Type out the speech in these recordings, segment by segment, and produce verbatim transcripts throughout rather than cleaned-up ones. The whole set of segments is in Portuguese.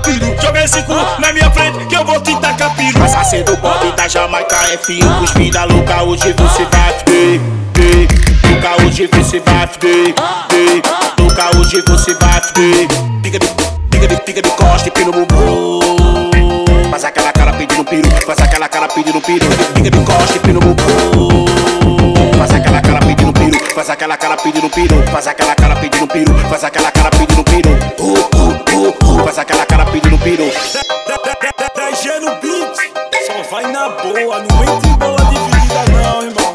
peru. Joga esse cu na minha frente que eu vou te tacar peru. Mas a ser do Bob da Jamaica F um com os vida louca, hoje você vai fuder. Louca, hoje você vai fuder. Louca, hoje você vai fuder. Pica de, pica de, pica de costa e pino bumbum. Faz aquela cara pedindo peru, faz aquela cara pedindo peru. Pica de costa e pino bumbum. Faz aquela cara pedindo peru, faz aquela cara pedindo peru. Faz aquela cara pedindo peru, faz aquela cara pedindo peru. Uh, uh, uh, uh. Faz aquela cara pedindo peru. dez G no beat, só vai na boa, não entra em bola dividida não, irmão.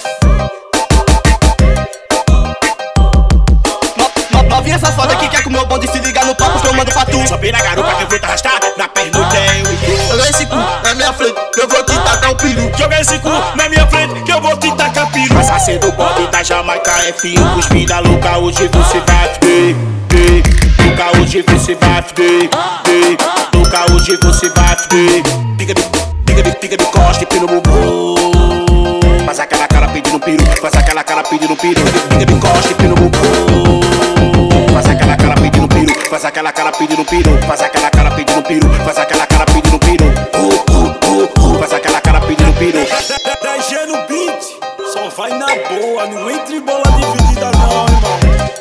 Novinha safada que quer comer o bonde, se liga no papo que eu mando pra tu. Sobe na garupa que eu vou te arrastar, na perna do teu. Joga esse cu na minha frente que eu vou te tacar o peru. Joga esse cu na minha frente que eu vou te tacar peru. Mas a ser do Bob da Jamaica F um com os vida louca, hoje você vai fuder. Louca, hoje você vai fuder. Louca, hoje você vai fuder. Pica de, pica de, pica de costa e pino bumbum. Faz aquela cara pedindo peru, faz aquela cara pedindo peru. Pica de costa e pino bumbum. Faz aquela cara pedindo peru, faz aquela cara pedindo peru. Faz aquela cara pedindo peru, faz aquela cara pedindo peru. Uh, uh, uh, uh. Faz aquela cara pedindo peru. dez G no beat, só vai na boa, não entra em bola dividida não, irmão.